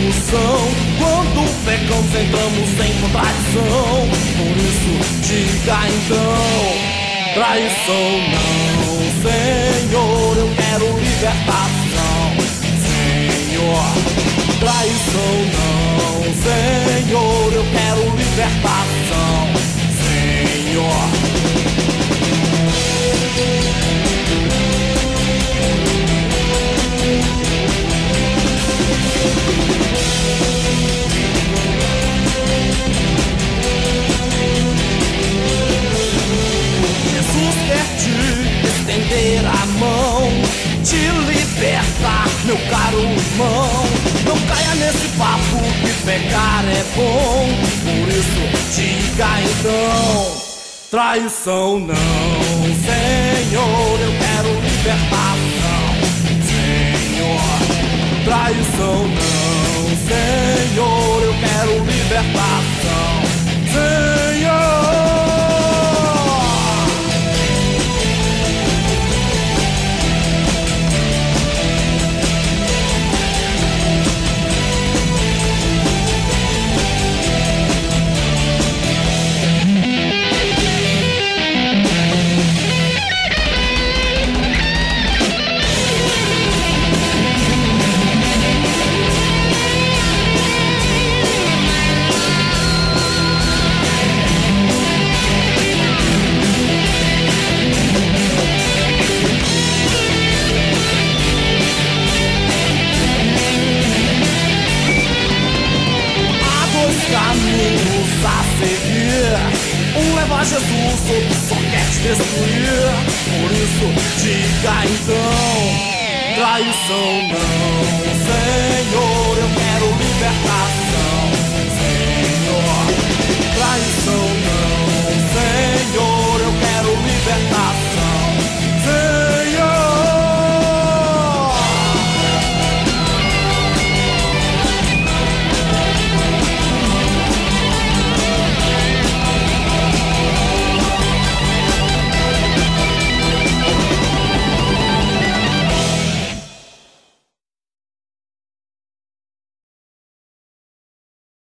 solução. Quando pecamos entramos em contradição. Por isso diga então, traição não, Senhor, eu quero libertação, Senhor. Traição não, Senhor, eu quero libertação, Senhor. Jesus quer te estender a mão, te libertar, meu caro irmão. Não caia nesse papo que pecar é bom. Por isso diga então, traição não, Senhor, eu quero libertação, Senhor. Traição não, Senhor, eu quero libertação, Senhor. Caminhos a seguir, um leva a Jesus, outro só quer te destruir. Por isso diga então, traição não, Senhor, eu quero libertação,